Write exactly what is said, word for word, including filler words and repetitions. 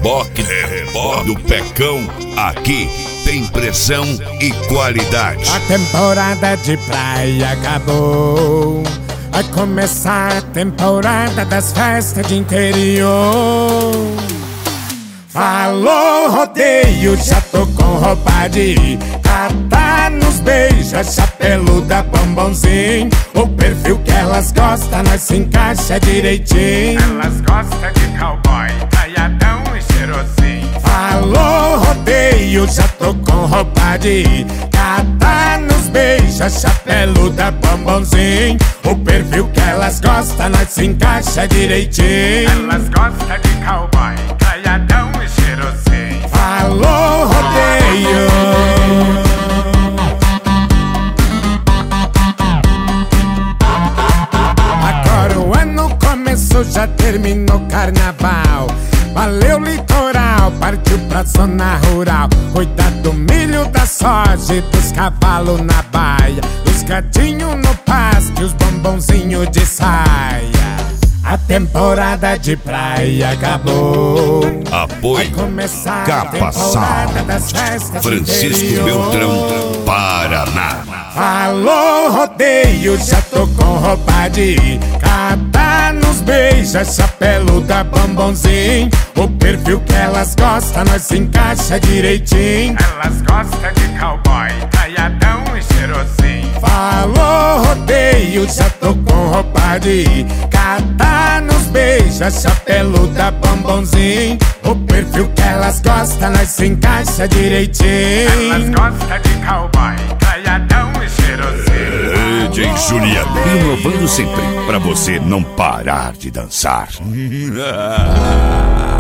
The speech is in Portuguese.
reboque, reboque do Pecão. Aqui tem pressão e qualidade. A temporada de praia acabou. Vai começar a temporada das festas de interior. Falou rodeio, já tô com roupa de ir. Catar nos beijos, chapeluda, bombonzinho. O perfil que elas gostam, nós se encaixa direitinho. Elas gostam de cowboy, caiadão e cheirosinho. Falou rodeio, já tô com roupa de ir. Catar nos beijos, chapeluda, bombonzinho. O perfil que elas gostam, nós se encaixa direitinho. Elas gostam de cowboy, caiadão e cheirosinho. Falou rodeio. Agora o ano começou, já terminou carnaval. Valeu litoral, partiu pra zona rural. Cuidar do milho, da soja e dos cavalos na baia. Os gatinhos no pasto e os bombonzinhos de saia. A temporada de praia acabou. Apoio Capa Sound, Francisco Beltrão, Paraná. Falou rodeio, já tô com roupa de ir. Catar nos beijos, chapeluda, bombonzinho. O perfil que elas gostam, nós se encaixa direitinho. Elas gostam de cowboy, caiadão e cheirosinho. Falou rodeio, já tô com roupa de ir. Catar nos beijos, chapeluda, bombonzinho. O perfil que elas gostam, nós se encaixa direitinho. Elas gostam de cowboy, caiadão e cheirosinho. D J Juliano, inovando sempre pra você não parar de dançar.